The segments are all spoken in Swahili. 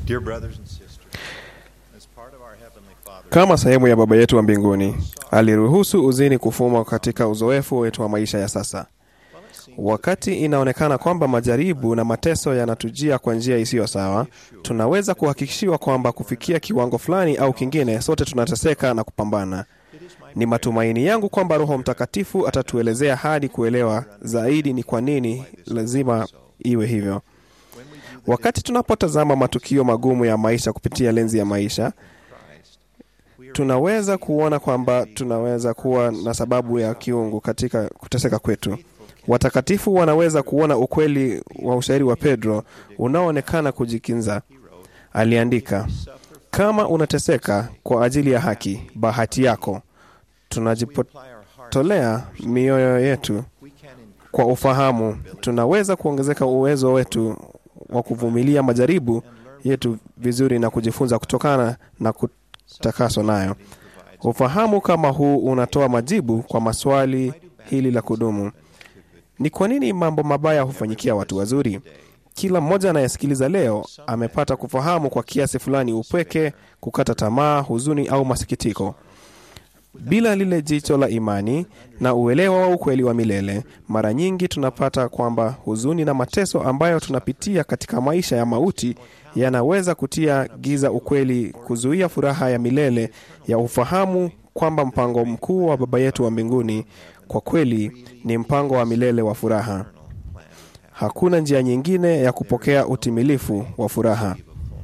Dear brothers and sisters, as part of our heavenly Father, Kama sehemu ya Baba yetu wa mbinguni, aliruhusu uzini kufuma katika uzoefu wetu wa maisha ya sasa. Wakati inaonekana kwamba majaribu na mateso yanatujia kwa njia isiyo sawa, tunaweza kuhakikishiwa kwamba kufikia kiwango fulani au kingine sote tunateseka na kupambana. Ni matumaini yangu kwamba Roho Mtakatifu atatuelezea hadi kuelewa zaidi ni kwa nini lazima iwe hivyo. Wakati tunapotazama matukio magumu ya maisha kupitia lenzi ya maisha, tunaweza kuona kwamba tunaweza kuwa na sababu ya kiungu katika kuteseka kwetu. Watakatifu wanaweza kuona ukweli wa ushairi wa Pedro unaoonekana kujikinza. Aliandika, kama unateseka kwa ajili ya haki, bahati yako. Tunajipotolea mioyo yetu kwa ufahamu, tunaweza kuongezeka uwezo wetu wa kuvumilia majaribu yetu vizuri na kujifunza kutokana na kutakaswa nayo. Ufahamu kama huu unatoa majibu kwa maswali hili la kudumu. Ni kwa nini mambo mabaya hufanyikia watu wazuri? Kila mmoja anayesikiliza leo amepata kufahamu kwa kiasi fulani upweke, kukata tamaa, huzuni au masikitiko. Bila lile jicho la imani na uelewa wa ukweli wa milele, mara nyingi tunapata kwamba huzuni na mateso ambayo tunapitia katika maisha ya mauti yanaweza kutia giza ukweli, kuzuia furaha ya milele ya ufahamu kwamba mpango mkuu wa Baba yetu wa mbinguni kwa kweli ni mpango wa milele wa furaha. Hakuna njia nyingine ya kupokea utimilifu wa furaha.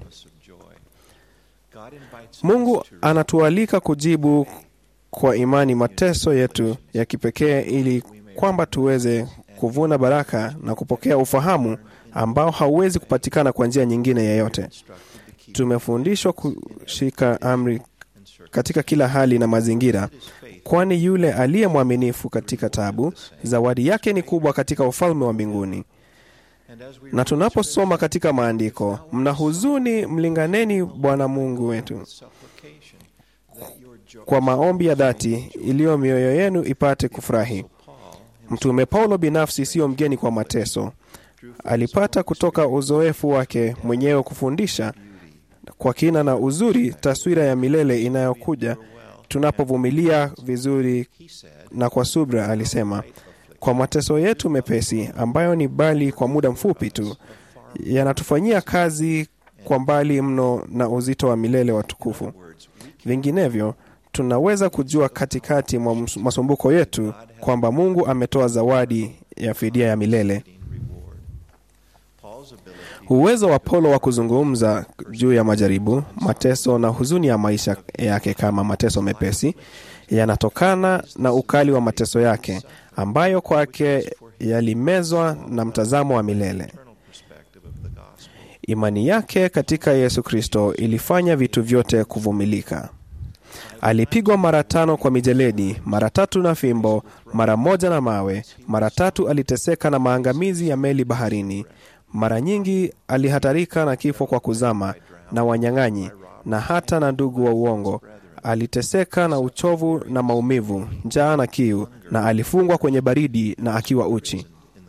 Mungu anatualika kujibu kwa imani mateso yetu ya kipekee ili kwamba tuweze kuvuna baraka na kupokea ufahamu ambao hauwezi kupatikana kwa njia nyingine yoyote. Tumefundishwa kushika amri katika kila hali na mazingira, kwani yule aliye mwaminifu katika taabu, zawadi yake ni kubwa katika ufalme wa mbinguni. Na tunaposoma katika maandiko, mna huzuni, mlinganeni Bwana Mungu wetu kwa maombi ya dhati, iliyo mioyo yenu ipate kufurahi. Mtume Paulo binafsi sio mgeni kwa mateso. Alipata kutoka uzoefu wake mwenyewe kufundisha kwa kina na uzuri taswira ya milele inayokuja tunapovumilia vizuri na kwa subra. Alisema, kwa mateso yetu mepesi ambayo ni bali kwa muda mfupi tu, yanatufanyia kazi kwa mbali mno na uzito wa milele wa tukufu. Vinginevyo tunaweza kujua katikati mwa masumbuko yetu kwamba Mungu ametoa zawadi ya fidia ya milele. Uwezo wa Paulo wa kuzungumza juu ya majaribu, mateso na huzuni ya maisha yake kama mateso mepesi yanatokana na ukali wa mateso yake ambayo kwake yalimezwa na mtazamo wa milele. Imani yake katika Yesu Kristo ilifanya vitu vyote kuvumilika. Alipigwa mara 5 kwa mijeledi, mara 3 na fimbo, mara 1 na mawe, mara 3 aliteseka na maangamizi ya meli baharini. Mara nyingi alihatarika na kifo kwa kuzama na wanyang'anyi na hata na ndugu wa uongo. Aliteseka na uchovu na maumivu, njaa na kiu, na alifungwa kwenye baridi na akiwa uchi.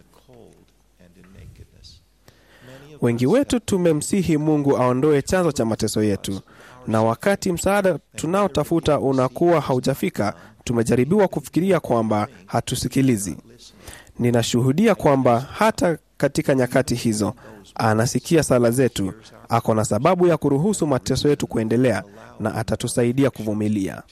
Wengi wetu tumemsihi Mungu aondoe chanzo cha mateso yetu, na wakati msaada tunaotafuta unakuwa haujafika, tumejaribiwa kufikiria kwamba hatusikilizi. Ninashuhudia kwamba hata katika nyakati hizo anasikia sala zetu, ako na sababu ya kuruhusu mateso yetu kuendelea, na atatusaidia kuvumilia.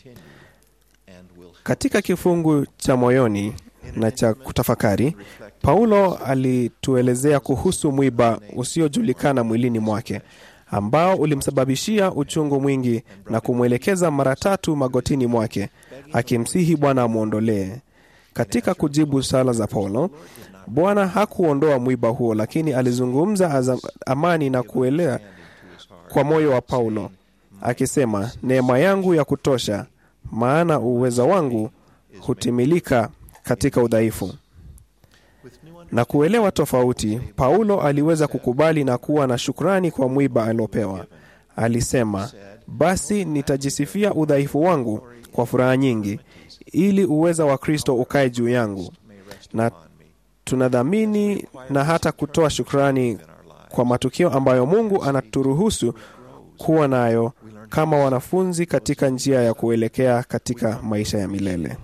Katika kifungu cha moyoni na cha kutafakari, Paulo alituelezea kuhusu mwiba usiojulikana mwilini mwake ambao ulimsababishia uchungu mwingi na kumwelekeza mara 3 magotini mwake akimsihi Bwana amuondolee. Katika kujibu sala za Paulo, Bwana hakuondoa mwiba huo, lakini alizungumza amani na kuelea kwa moyo wa Paulo akisema, neema yangu ya kutosha, maana uweza wangu hutimilika katika udhaifu. Na kuelewa tofauti, Paulo aliweza kukubali na kuwa na shukrani kwa mwiba aliopewa. Alisema, basi nitajisifia udhaifu wangu kwa furaha nyingi, ili uweza wa Kristo ukae juu yangu. Na tunadhamini na hata kutoa shukrani kwa matukio ambayo Mungu anaturuhusu kuwa nayo kama wanafunzi katika njia ya kuelekea katika maisha ya milele.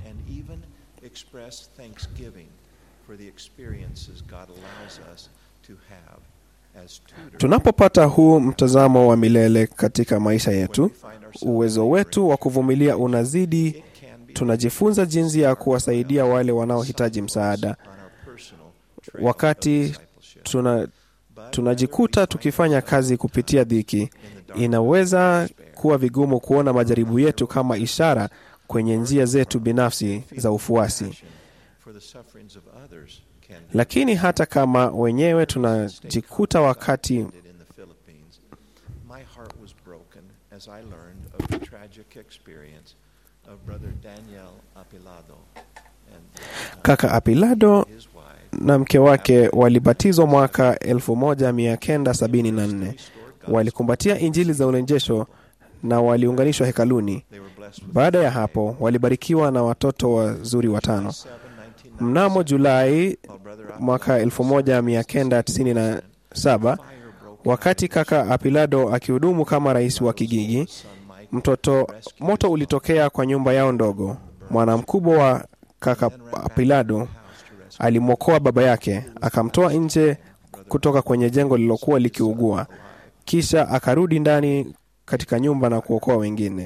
Tunapopata huu mtazamo wa milele katika maisha yetu, uwezo wetu wa kuvumilia unazidi. Tunajifunza jinsi ya kuwasaidia wale wanaohitaji msaada. Wakati tunajikuta tukifanya kazi kupitia dhiki, inaweza kuwa vigumu kuona majaribu yetu kama ishara kwenye njia zetu binafsi za ufuasi. Lakini hata kama wenyewe tunajikuta wakati Kaka Apilado na mke wake walibatizwa mwaka 1974. Walikumbatia injili za urejesho na waliunganishwa hekaluni. Baada ya hapo walibarikiwa na watoto wazuri 5. Mnamo Julai mwaka 1997, wakati Kaka Apilado akihudumu kama rais wa kijiji, moto ulitokea kwa nyumba yao ndogo. Mwana mkubwa wa Kaka Apilado alimwokoa baba yake, akamtoa nje kutoka kwenye jengo lililokuwa likiugua, kisha akarudi ndani katika nyumba na kuokoa wengine.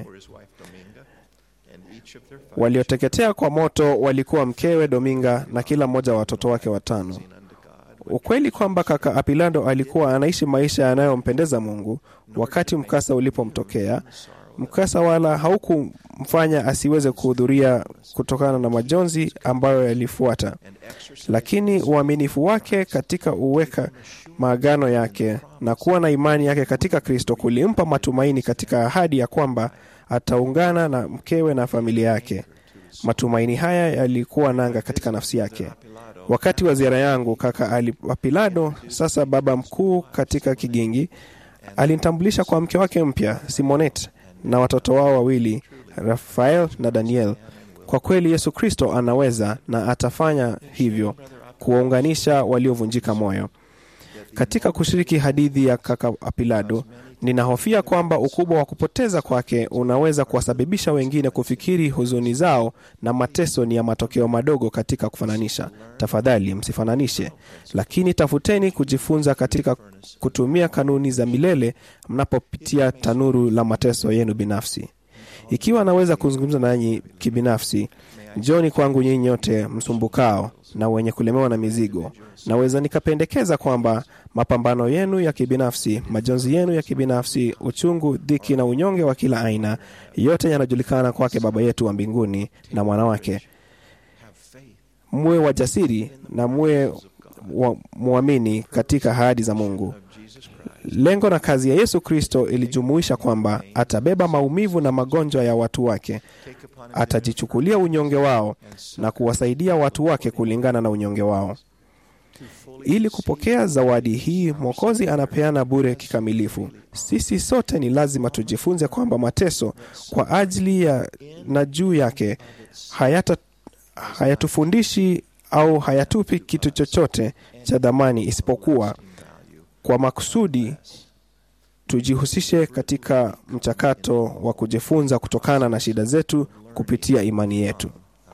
Walioteketea kwa moto walikuwa mkewe Dominga na kila mmoja wa watoto wake 5. Ukweli kwamba Kaka Apilado alikuwa anaishi maisha yanayompendeza Mungu wakati mkasa ulipomtokea. Mkasa wala haukumfanya asiweze kuhudhuria kutokana na majonzi ambayo yalifuata. Lakini uaminifu wake katika uweka maagano yake na kuwa na imani yake katika Kristo kulimpa matumaini katika ahadi ya kwamba ataungana na mkewe na familia yake. Matumaini haya yalikuwa nanga katika nafsi yake. Wakati wa ziara yangu, Kaka Apilado, sasa baba mkuu katika Kigingi, alinitambulisha kwa mke wake mpya Simonette na watoto wao 2, Rafael na Daniel. Kwa kweli Yesu Kristo anaweza na atafanya hivyo kuwaunganisha waliovunjika moyo. Katika kushiriki hadithi ya Kaka Apilado, ninahofia kwamba ukubwa wa kupoteza kwake unaweza kuwasababisha wengine kufikiri huzuni zao na mateso ni ya matokeo madogo katika kufananisha. Tafadhali msifananishe, lakini tafuteni kujifunza katika kutumia kanuni za milele mnapopitia tanuru la mateso yenu binafsi. Ikiwa naweza kuzungumza nanyi kibinafsi, njoni kwangu nyinyi nyote msumbukao na wenye kulemewa na mizigo. Naweza nikapendekeza kwamba mapambano yenu ya kibinafsi, majonzi yenu ya kibinafsi, uchungu, dhiki na unyonge wa kila aina, yote yanajulikana kwake Baba yetu wa mbinguni na mwana wake. Muwe wajasiri na muwe muamini katika ahadi za Mungu. Lengo na kazi ya Yesu Kristo ilijumuisha kwamba atabeba maumivu na magonjwa ya watu wake, atajichukulia unyonge wao na kuwasaidia watu wake kulingana na unyonge wao. Ili kupokea zawadi hii, Mwokozi anapeana bure kikamilifu. Sisi sote ni lazima tujifunze kwamba mateso kwa ajili ya na juu yake hayatufundishi au hayatupi kitu chochote cha dhamani, isipokuwa kwa makusudi tujihusishe katika mchakato wa kujifunza kutokana na shida zetu kupitia imani yetu.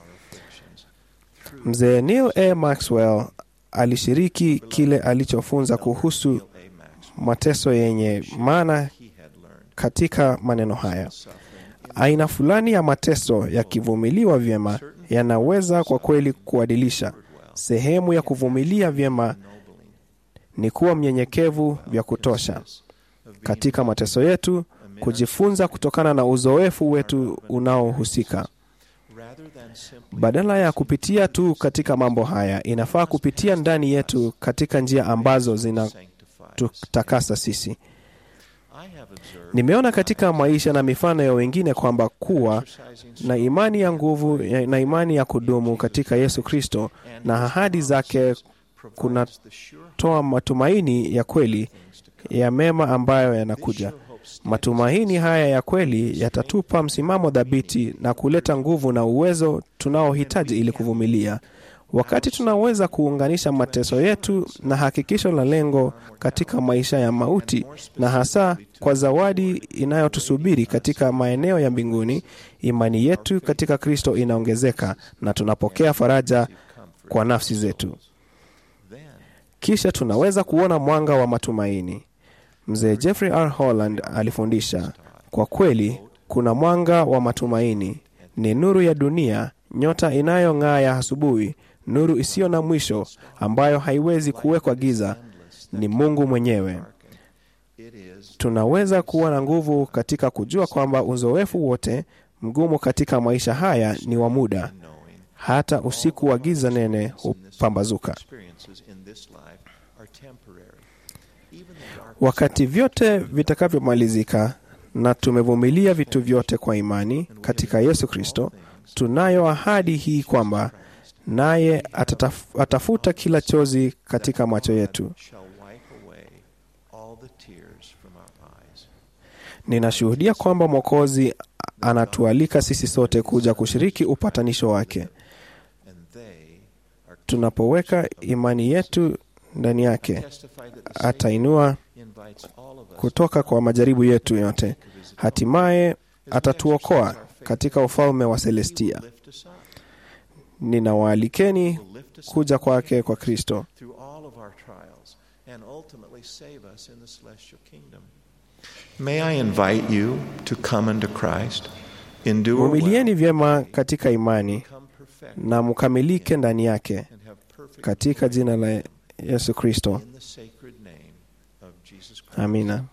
Mzee Neil A. Maxwell alishiriki kile alichofunza kuhusu mateso yenye maana katika maneno haya: aina fulani ya mateso yakivumiliwa vyema yanaweza kwa kweli kuadilisha. Sehemu ya kuvumilia vyema ni kuwa mnyenyekevu vya kutosha katika mateso yetu, kujifunza kutokana na uzoefu wetu unaohusika. Badala ya kupitia tu katika mambo haya, inafaa kupitia ndani yetu katika njia ambazo zinatutakasa sisi. Nimeona katika maisha na mifano ya wengine kwamba kuwa na imani ya nguvu na imani ya kudumu katika Yesu Kristo na ahadi zake kunatoa matumaini ya kweli ya mema ambayo yanakuja. Matumaini haya ya kweli yatatupa msimamo dhabiti na kuleta nguvu na uwezo tunaohitaji ili kuvumilia. Wakati tunaweza kuunganisha mateso yetu na hakikisho la lengo katika maisha ya mauti, na hasa kwa zawadi inayotusubiri katika maeneo ya mbinguni, imani yetu katika Kristo inaongezeka na tunapokea faraja kwa nafsi zetu. Kisha tunaweza kuona mwanga wa matumaini. Mzee Jeffrey R. Holland alifundisha, kwa kweli kuna mwanga wa matumaini, ni nuru ya dunia, nyota inayong'aa ya asubuhi, nuru isiyo na mwisho ambayo haiwezi kuwekwa giza, ni Mungu mwenyewe. Tunaweza kuwa na nguvu katika kujua kwamba uzoefu wote mgumu katika maisha haya ni wa muda. Hata usiku wa giza nene hupambazuka. Wakati vyote vitakavyomalizika na tumevumilia vitu vyote kwa imani katika Yesu Kristo, tunayo ahadi hii kwamba naye atafuta kila chozi katika macho yetu. Ninashuhudia kwamba Mwokozi anatualika sisi sote kuja kushiriki upatanisho wake. Tunapoweka imani yetu ndani yake, atainua kutoka kwa majaribu yetu yote. Hatimaye atatuokoa katika ufalme wa Celestia. Ninawaalikeni kuja kwake kwa Kristo. May I invite you to come unto Christ, endure Vumilieni vyema katika imani na mkamilike ndani yake, katika jina la Yesu Kristo. Amina.